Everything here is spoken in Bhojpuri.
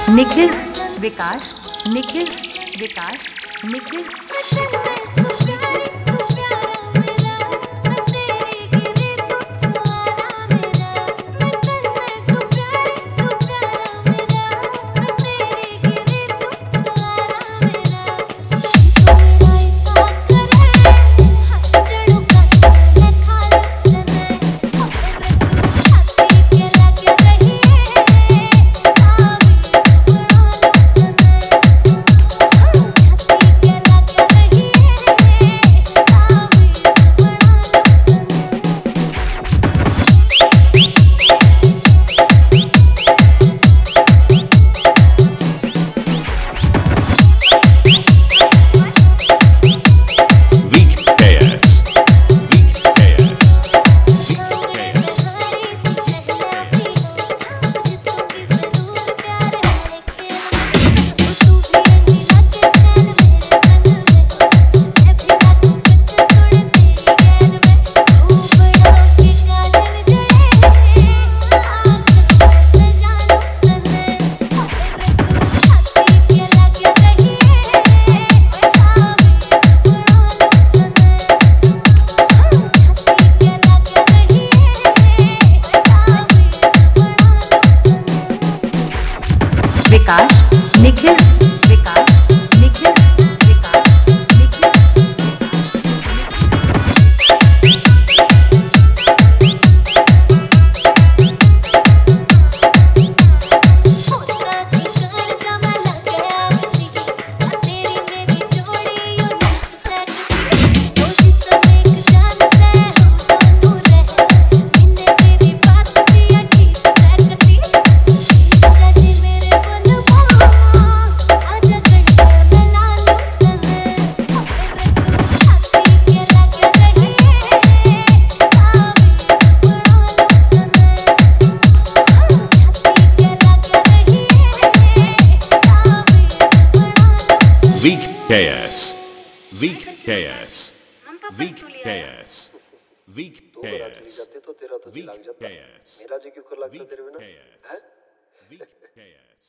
निखिल विकास, निखिल विकास, निखिल विकास, निखिल विकास, निखिल विकास, Nikhil KS, Weak KS, Weak KS, Weak KS, जाते तो तेरा तो जी लग जाता। मेरा जी क्यों कर लगता तेरे बिना? Weak KS.